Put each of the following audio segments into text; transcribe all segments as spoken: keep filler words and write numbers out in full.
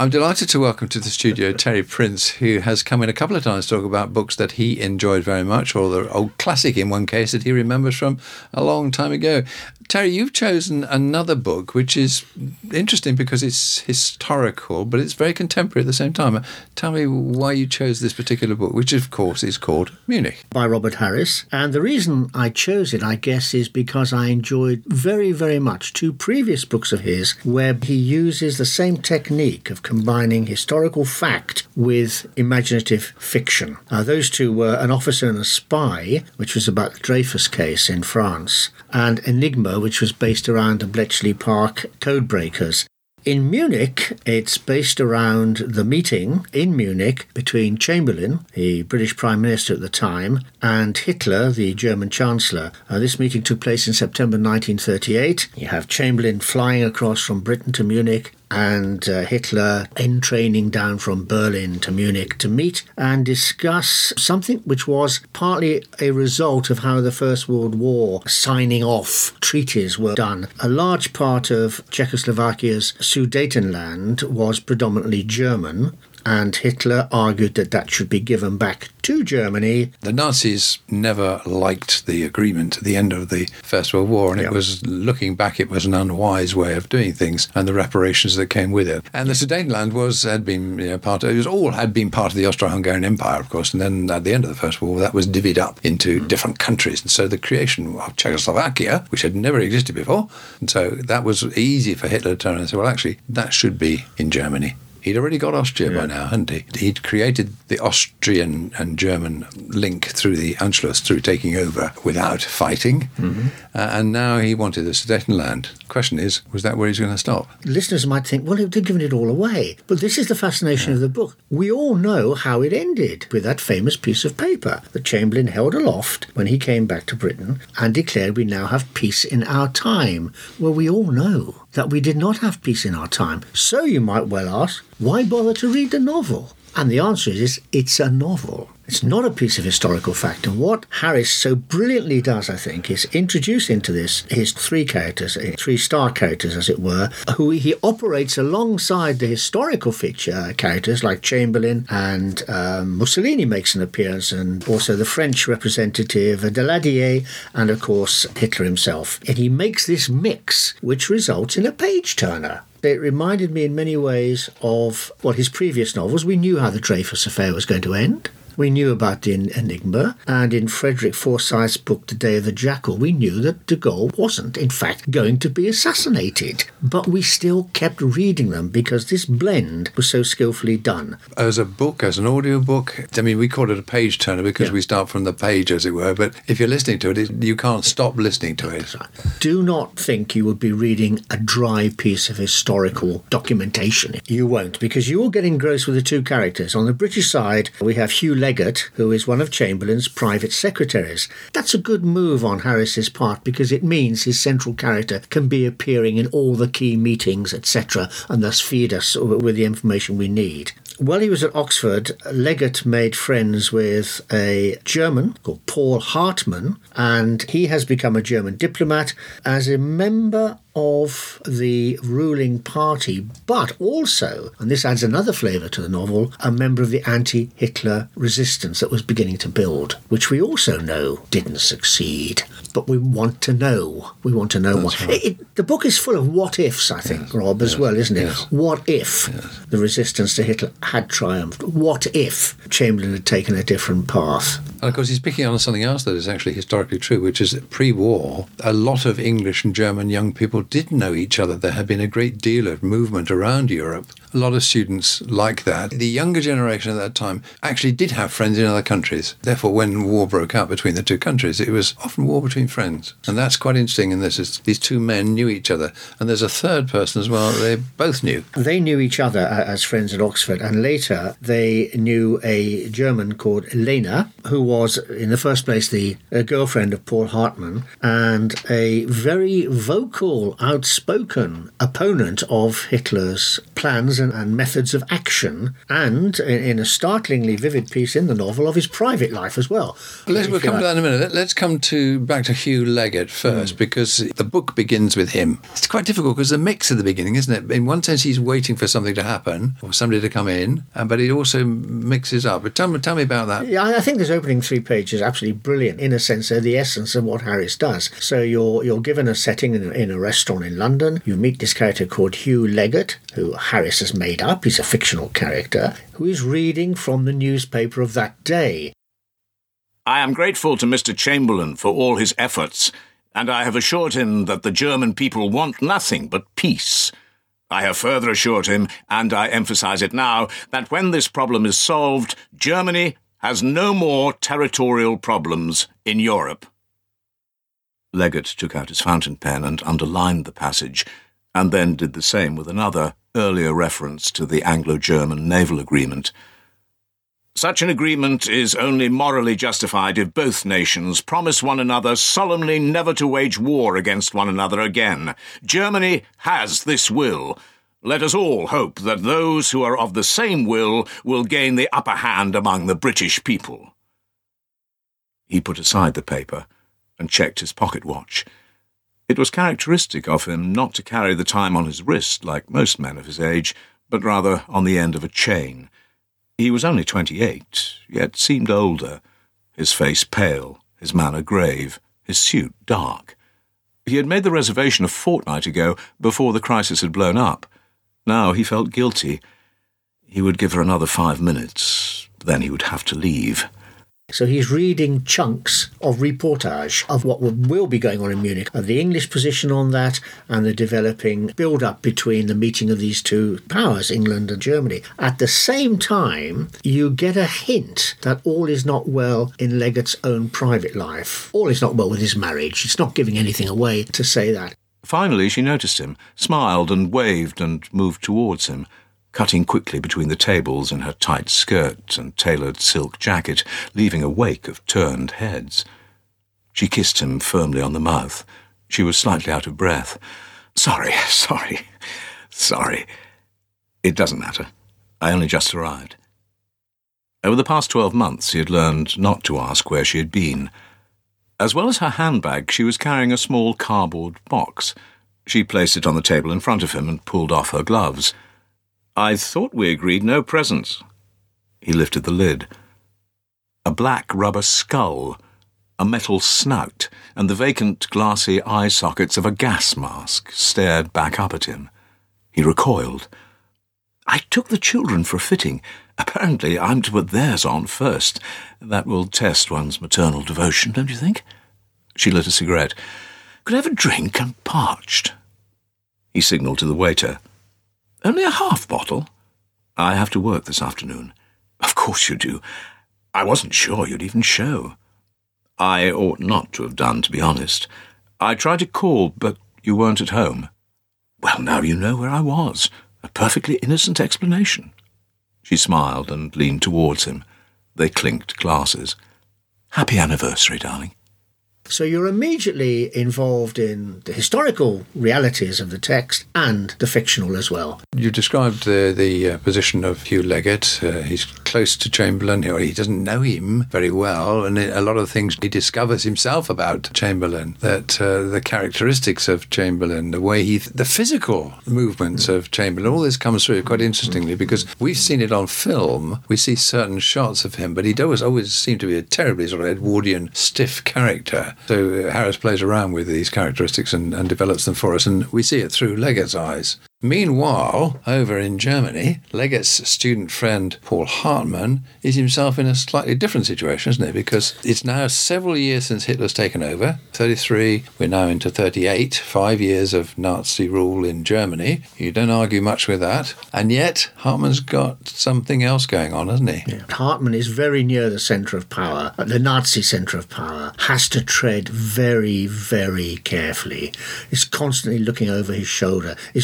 I'm delighted to welcome to the studio Terry Prince, who has come in a couple of times to talk about books that he enjoyed very much, or the old classic in one case that he remembers from a long time ago. Terry, you've chosen another book which is interesting because it's historical, but it's very contemporary at the same time. Tell me why you chose this particular book, which of course is called Munich. By Robert Harris. And the reason I chose it, I guess, is because I enjoyed very, very much two previous books of his where he uses the same technique of combining historical fact with imaginative fiction. Uh, those two were An Officer and a Spy, which was about the Dreyfus case in France, and Enigma, which was based around the Bletchley Park codebreakers. In Munich, it's based around the meeting in Munich between Chamberlain, the British Prime Minister at the time, and Hitler, the German Chancellor. Uh, this meeting took place in September nineteen thirty-eight. You have Chamberlain flying across from Britain to Munich, and uh, Hitler entraining down from Berlin to Munich to meet and discuss something which was partly a result of how the First World War signing off treaties were done. A large part of Czechoslovakia's Sudetenland was predominantly German, and Hitler argued that that should be given back to Germany. The Nazis never liked the agreement at the end of the First World War, and yep. it was, looking back, it was an unwise way of doing things, and the reparations that came with it. And the Sudetenland was had been you know, part of, it was all had been part of the Austro-Hungarian Empire, of course, and then at the end of the First World War, that was divvied up into mm. different countries, and so the creation of Czechoslovakia, which had never existed before, and so that was easy for Hitler to turn around and say, well, actually, that should be in Germany. He'd already got Austria yeah. by now, hadn't he? He'd created the Austrian and German link through the Anschluss, through taking over without fighting. Mm-hmm. Uh, and now he wanted the Sudetenland. The question is, was that where he's going to stop? Listeners might think, well, they've given it all away. But this is the fascination yeah. of the book. We all know how it ended with that famous piece of paper that Chamberlain held aloft when he came back to Britain and declared we now have peace in our time. Well, we all know that we did not have peace in our time. So you might well ask, why bother to read the novel? And the answer is, it's a novel. It's not a piece of historical fact. And what Harris so brilliantly does, I think, is introduce into this his three characters, three star characters, as it were, who he operates alongside the historical feature characters like Chamberlain, and um, Mussolini makes an appearance, and also the French representative, Daladier, and, of course, Hitler himself. And he makes this mix, which results in a page-turner. It reminded me in many ways of, well, his previous novels. We knew how the Dreyfus affair was going to end. We knew about the Enigma, and in Frederick Forsyth's book, The Day of the Jackal, we knew that de Gaulle wasn't, in fact, going to be assassinated. But we still kept reading them because this blend was so skillfully done. As a book, as an audio book, I mean, we call it a page-turner because yeah. we start from the page, as it were, but if you're listening to it, you can't stop listening to it. Right. Do not think you would be reading a dry piece of historical documentation. You won't, because you will get engrossed with the two characters. On the British side, we have Hugh Leggett, who is one of Chamberlain's private secretaries. That's a good move on Harris's part because it means his central character can be appearing in all the key meetings, et cetera, and thus feed us with the information we need. While he was at Oxford, Leggett made friends with a German called Paul Hartmann, and he has become a German diplomat as a member of the ruling party, but also, and this adds another flavour to the novel, a member of the anti-Hitler resistance that was beginning to build, which we also know didn't succeed. But we want to know. We want to know That's why. Right. It, it, the book is full of what-ifs, I think, yes. Rob, as yes. well, isn't it? Yes. What if yes. the resistance to Hitler had triumphed? What if Chamberlain had taken a different path? And of course, he's picking on something else that is actually historically true, which is that pre-war, a lot of English and German young people did know each other. There had been a great deal of movement around Europe. A lot of students like that. The younger generation at that time actually did have friends in other countries. Therefore, when war broke out between the two countries, it was often war between friends. And that's quite interesting in this, is these two men knew each other. And there's a third person as well they both knew. They knew each other as friends at Oxford, and later they knew a German called Lena, who was, in the first place, the girlfriend of Paul Hartmann, and a very vocal, outspoken opponent of Hitler's plans and, and methods of action, and in, in a startlingly vivid piece in the novel of his private life as well. Let's, we'll come to that in a minute. Let, let's come to back to Hugh Leggett first, mm. because the book begins with him. It's quite difficult because the mix at the beginning, isn't it? In one sense, he's waiting for something to happen or somebody to come in, but it also mixes up. But tell me, tell me about that. Yeah, I think this opening three pages is absolutely brilliant. In a sense, they're the essence of what Harris does. So you're you're given a setting in a, in a restaurant in London. You meet this character called Hugh Leggett, who Harris has made up. He's a fictional character who is reading from the newspaper of that day. I am grateful to Mister Chamberlain for all his efforts, and I have assured him that the German people want nothing but peace. I have further assured him, and I emphasize it now, that when this problem is solved, Germany has no more territorial problems in Europe. Leggett took out his fountain pen and underlined the passage, and then did the same with another, earlier reference to the Anglo-German naval agreement. Such an agreement is only morally justified if both nations promise one another solemnly never to wage war against one another again. Germany has this will. Let us all hope that those who are of the same will will gain the upper hand among the British people. He put aside the paper and checked his pocket watch. It was characteristic of him not to carry the time on his wrist like most men of his age, but rather on the end of a chain. He was only twenty-eight, yet seemed older, his face pale, his manner grave, his suit dark. He had made the reservation a fortnight ago, before the crisis had blown up. Now he felt guilty. He would give her another five minutes, then he would have to leave. So he's reading chunks of reportage of what will be going on in Munich, of the English position on that and the developing build-up between the meeting of these two powers, England and Germany. At the same time, you get a hint that all is not well in Leggett's own private life. All is not well with his marriage. It's not giving anything away to say that. Finally, she noticed him, smiled and waved and moved towards him, cutting quickly between the tables in her tight skirt and tailored silk jacket, leaving a wake of turned heads. She kissed him firmly on the mouth. She was slightly out of breath. Sorry, sorry, sorry. It doesn't matter. I only just arrived. Over the past twelve months, he had learned not to ask where she had been. As well as her handbag, she was carrying a small cardboard box. She placed it on the table in front of him and pulled off her gloves. I thought we agreed no presents. He lifted the lid. A black rubber skull, a metal snout, and the vacant glassy eye sockets of a gas mask stared back up at him. He recoiled. I took the children for a fitting. Apparently I'm to put theirs on first. That will test one's maternal devotion, don't you think? She lit a cigarette. Could I have a drink? I'm parched. He signalled to the waiter. Only a half bottle? I have to work this afternoon. Of course you do. I wasn't sure you'd even show. I ought not to have done, to be honest. I tried to call, but you weren't at home. Well, now you know where I was. A perfectly innocent explanation. She smiled and leaned towards him. They clinked glasses. Happy anniversary, darling. So you're immediately involved in the historical realities of the text and the fictional as well. You described the, the uh, position of Hugh Leggett. Uh, he's close to Chamberlain. He doesn't know him very well, and a lot of things he discovers himself about Chamberlain, that uh, the characteristics of Chamberlain, the way he, the physical movements of Chamberlain, all this comes through quite interestingly, because we've seen it on film. We see certain shots of him, but he does always seem to be a terribly sort of Edwardian, stiff character. So uh, Harris plays around with these characteristics and, and develops them for us, and we see it through Leggett's eyes. Meanwhile, over in Germany, Leggett's student friend Paul Hartmann is himself in a slightly different situation, isn't it? Because it's now several years since Hitler's taken over. thirty-three, we're now into thirty-eight, five years of Nazi rule in Germany. You don't argue much with that. And yet, Hartmann's got something else going on, hasn't he? Yeah. Hartmann is very near the centre of power. The Nazi centre of power has to tread very, very carefully. He's constantly looking over his shoulder. He's walking on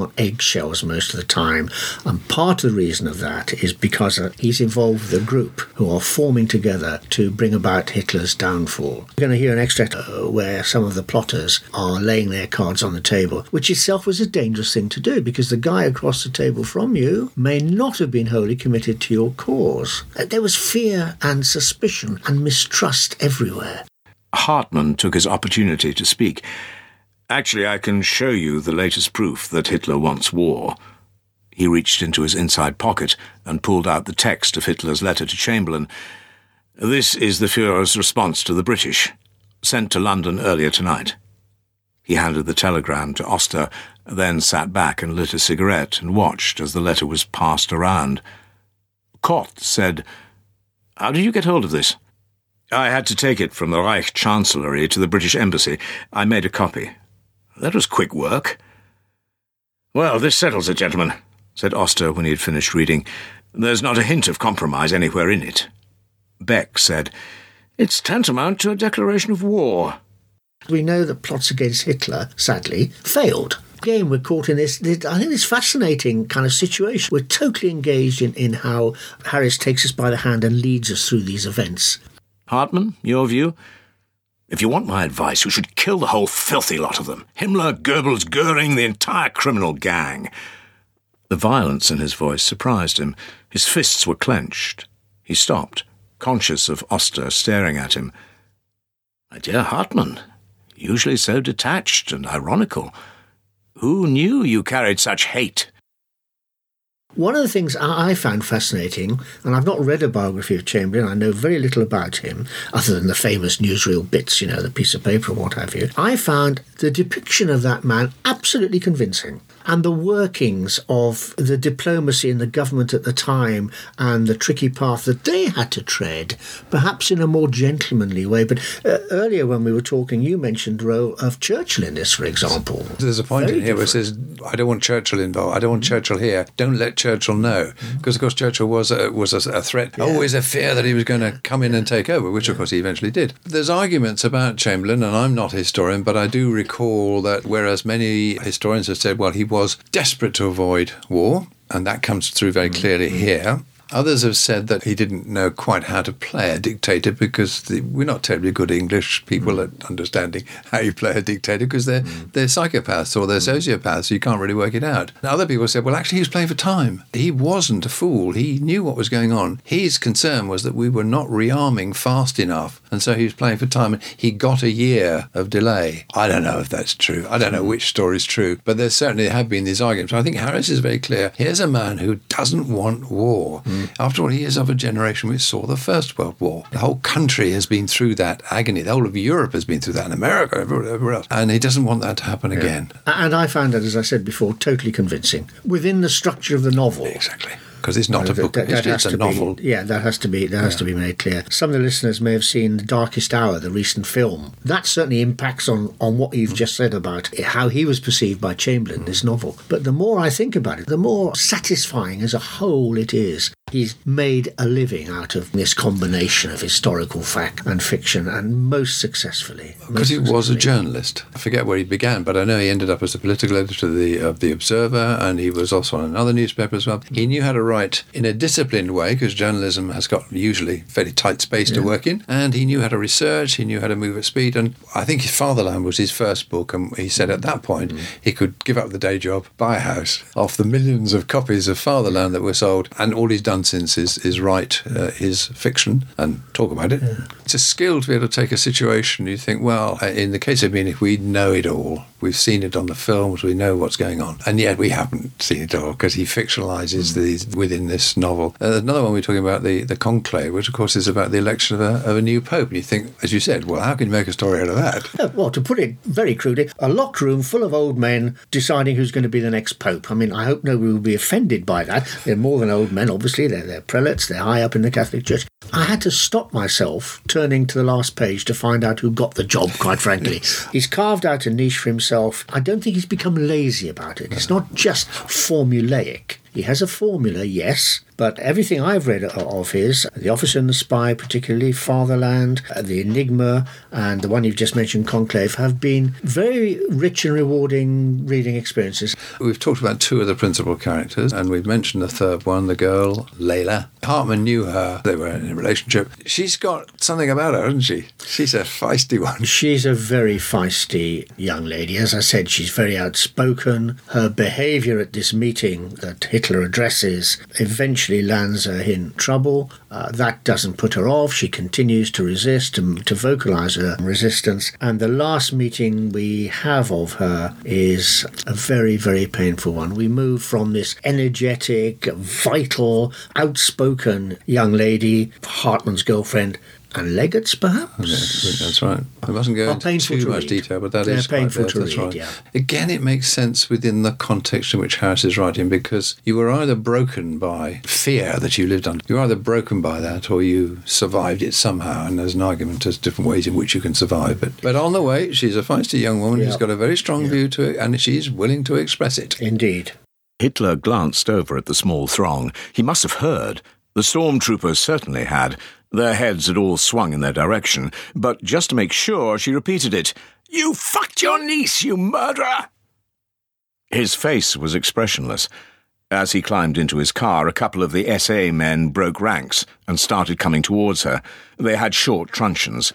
on eggshells most of the time. And part of the reason of that is because he's involved with a group who are forming together to bring about Hitler's downfall. We're going to hear an extract where some of the plotters are laying their cards on the table, which itself was a dangerous thing to do because the guy across the table from you may not have been wholly committed to your cause. There was fear and suspicion and mistrust everywhere. Hartmann took his opportunity to speak. Actually, I can show you the latest proof that Hitler wants war. He reached into his inside pocket and pulled out the text of Hitler's letter to Chamberlain. This is the Führer's response to the British, sent to London earlier tonight. He handed the telegram to Oster, then sat back and lit a cigarette and watched as the letter was passed around. Koth said, How did you get hold of this? I had to take it from the Reich Chancellery to the British Embassy. I made a copy. That was quick work. Well, this settles it, gentlemen, said Oster when he had finished reading. There's not a hint of compromise anywhere in it. Beck said, It's tantamount to a declaration of war. We know that plots against Hitler, sadly, failed. Again, we're caught in this, this, I think, this fascinating kind of situation. We're totally engaged in, in how Harris takes us by the hand and leads us through these events. Hartmann, your view? If you want my advice, you should kill the whole filthy lot of them. Himmler, Goebbels, Goering, the entire criminal gang. The violence in his voice surprised him. His fists were clenched. He stopped, conscious of Oster staring at him. My dear Hartmann, usually so detached and ironical. Who knew you carried such hate? One of the things I found fascinating, and I've not read a biography of Chamberlain, I know very little about him, other than the famous newsreel bits, you know, the piece of paper and what have you. I found the depiction of that man absolutely convincing. And the workings of the diplomacy in the government at the time and the tricky path that they had to tread, perhaps in a more gentlemanly way. But uh, earlier when we were talking, you mentioned the role of Churchill in this, for example. There's a point Very in here where it says, I don't want Churchill involved, I don't want Churchill here, don't let Churchill know. Because, of course, Churchill was a, was a, a threat, yeah. Always a fear that he was going to come in and take over, which, yeah. Of course, he eventually did. There's arguments about Chamberlain, and I'm not a historian, but I do recall that whereas many historians have said, well, he was desperate to avoid war, and that comes through very clearly here. Others have said that he didn't know quite how to play a dictator because the, we're not terribly good English people mm. at understanding how you play a dictator because they're, mm. they're psychopaths or they're sociopaths, so you can't really work it out. And other people said, well, actually, he was playing for time. He wasn't a fool. He knew what was going on. His concern was that we were not rearming fast enough, and so he was playing for time, and he got a year of delay. I don't know if that's true. I don't know which story is true, but there certainly have been these arguments. I think Harris is very clear. Here's a man who doesn't want war. Mm. After all, he is of a generation which saw the First World War. The whole country has been through that agony. The whole of Europe has been through that, and America, everywhere else. And he doesn't want that to happen yeah. again. And I found that, as I said before, totally convincing. Within the structure of the novel. Exactly. Because it's not a book that, of history, it's a novel. Be, yeah, that has to be that has yeah. to be made clear. Some of the listeners may have seen The Darkest Hour, the recent film. That certainly impacts on, on what you've mm. just said about how he was perceived by Chamberlain, mm. this novel. But the more I think about it, the more satisfying as a whole it is. He's made a living out of this combination of historical fact and fiction, and most successfully. Because he was a journalist. I forget where he began, but I know he ended up as a political editor of the, of the Observer, and he was also on another newspaper as well. He knew how to write in a disciplined way, because journalism has got usually fairly tight space yeah. to work in, and he knew how to research, he knew how to move at speed, and I think his Fatherland was his first book, and he said at that point mm. he could give up the day job, buy a house off the millions of copies of Fatherland that were sold, and all he's done since is, is write uh, his fiction and talk about it. Yeah. It's a skill to be able to take a situation, you think, well, in the case of Munich, we know it all. We've seen it on the films, we know what's going on. And yet we haven't seen it all, because he fictionalizes mm. these within this novel. Uh, another one we're talking about, the, the Conclave, which of course is about the election of a, of a new pope. And you think, as you said, well, how can you make a story out of that? Yeah, well, to put it very crudely, a locked room full of old men deciding who's going to be the next pope. I mean, I hope nobody will be offended by that. They're more than old men, obviously. They're, they're prelates, they're high up in the Catholic Church. I had to stop myself turning to the last page to find out who got the job, quite frankly. He's carved out a niche for himself. I don't think he's become lazy about it. It's not just formulaic. He has a formula, yes, But everything I've read of his, The Officer and the Spy, particularly Fatherland, uh, The Enigma, and the one you've just mentioned, Conclave, have been very rich and rewarding reading experiences. We've talked about two of the principal characters, and we've mentioned the third one, the girl, Layla. Hartman knew her. They were in a relationship. She's got something about her, hasn't she? She's a feisty one. She's a very feisty young lady. As I said, she's very outspoken. Her behaviour at this meeting that Hitler addresses eventually lands her in trouble. Uh, that doesn't put her off. She continues to resist, to, to vocalise her resistance. And the last meeting we have of her is a very, very painful one. We move from this energetic, vital, outspoken young lady, Hartman's girlfriend, and Leggett's, perhaps? Yeah, that's right. I mustn't go Are into too to much read. detail, but that They're is painful quite to there, that's read, right. yeah. Again, it makes sense within the context in which Harris is writing, because you were either broken by fear that you lived under, you were either broken by that or you survived it somehow, and there's an argument as different ways in which you can survive. But, but on the way, she's a feisty young woman Yeah. who's got a very strong Yeah. view to it, and she's willing to express it. Indeed. Hitler glanced over at the small throng. He must have heard. The stormtroopers certainly had. Their heads had all swung in their direction, but just to make sure, she repeated it. "You fucked your niece, you murderer!" His face was expressionless. As he climbed into his car, a couple of the S A men broke ranks and started coming towards her. They had short truncheons.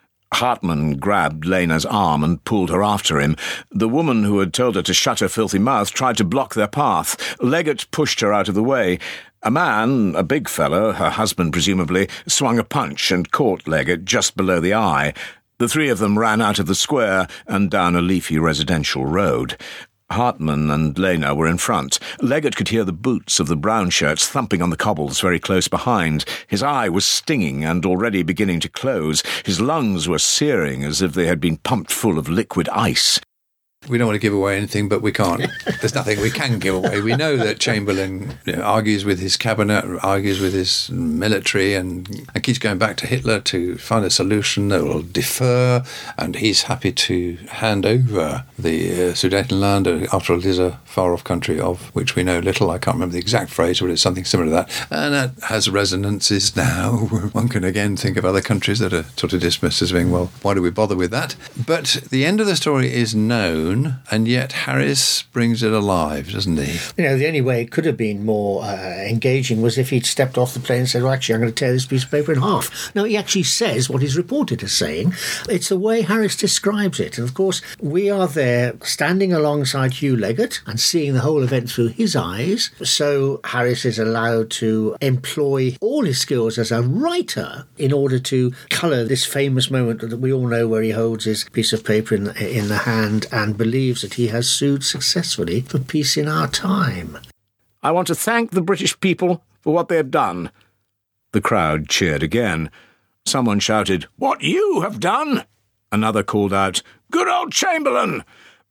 Hartman grabbed Lena's arm and pulled her after him. The woman who had told her to shut her filthy mouth tried to block their path. Leggett pushed her out of the way. A man, a big fellow, her husband presumably, swung a punch and caught Leggett just below the eye. The three of them ran out of the square and down a leafy residential road. Hartman and Lena were in front. Leggett could hear the boots of the brown-shirts thumping on the cobbles very close behind. His eye was stinging and already beginning to close. His lungs were searing as if they had been pumped full of liquid ice. We don't want to give away anything, but we can't. There's nothing we can give away. We know that Chamberlain, you know, argues with his cabinet, argues with his military, and, and keeps going back to Hitler to find a solution that will defer, and he's happy to hand over the uh, Sudetenland. After all, it is a far-off country of which we know little. I can't remember the exact phrase, but it's something similar to that. And that has resonances now. One can again think of other countries that are sort of dismissed as being, well, why do we bother with that? But the end of the story is known, and yet Harris brings it alive, doesn't he? You know, the only way it could have been more uh, engaging was if he'd stepped off the plane and said, well, actually, I'm going to tear this piece of paper in half. No, he actually says what he's reported as saying. It's the way Harris describes it. And, of course, we are there standing alongside Hugh Leggett and seeing the whole event through his eyes. So Harris is allowed to employ all his skills as a writer in order to colour this famous moment that we all know, where he holds his piece of paper in the, in the hand and believes that he has sued successfully for peace in our time. "I want to thank the British people for what they have done." The crowd cheered again. Someone shouted, "What you have done?" Another called out, "Good old Chamberlain!"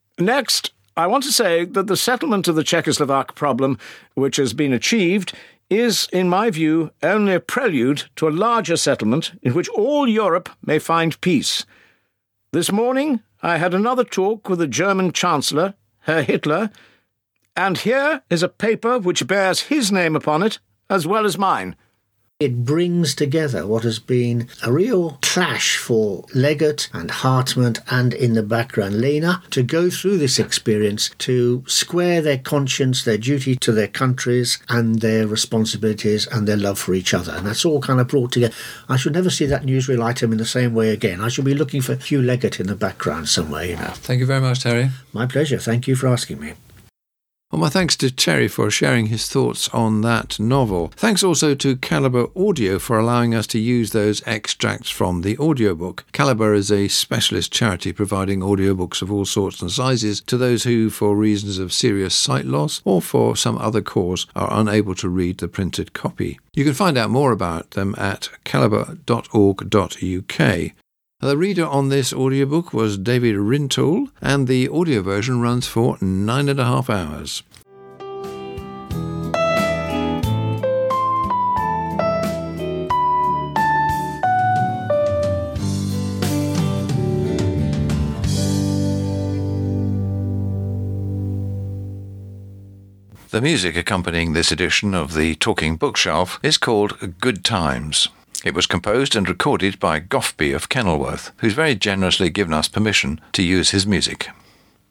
Next, I want to say that the settlement of the Czechoslovak problem, which has been achieved, is, in my view, only a prelude to a larger settlement in which all Europe may find peace. This morning, I had another talk with the German Chancellor, Herr Hitler, and here is a paper which bears his name upon it, as well as mine. It brings together what has been a real clash for Leggett and Hartman, and in the background Lena, to go through this experience, to square their conscience, their duty to their countries and their responsibilities and their love for each other. And that's all kind of brought together. I should never see that newsreel item in the same way again. I should be looking for Hugh Leggett in the background somewhere, you know. Thank you very much, Terry. My pleasure. Thank you for asking me. Well, my thanks to Terry for sharing his thoughts on that novel. Thanks also to Calibre Audio for allowing us to use those extracts from the audiobook. Calibre is a specialist charity providing audiobooks of all sorts and sizes to those who, for reasons of serious sight loss or for some other cause, are unable to read the printed copy. You can find out more about them at calibre dot org dot U K. The reader on this audiobook was David Rintoul, and the audio version runs for nine and a half hours. The music accompanying this edition of the Talking Bookshelf is called Good Times. It was composed and recorded by Goffby of Kenilworth, who's very generously given us permission to use his music.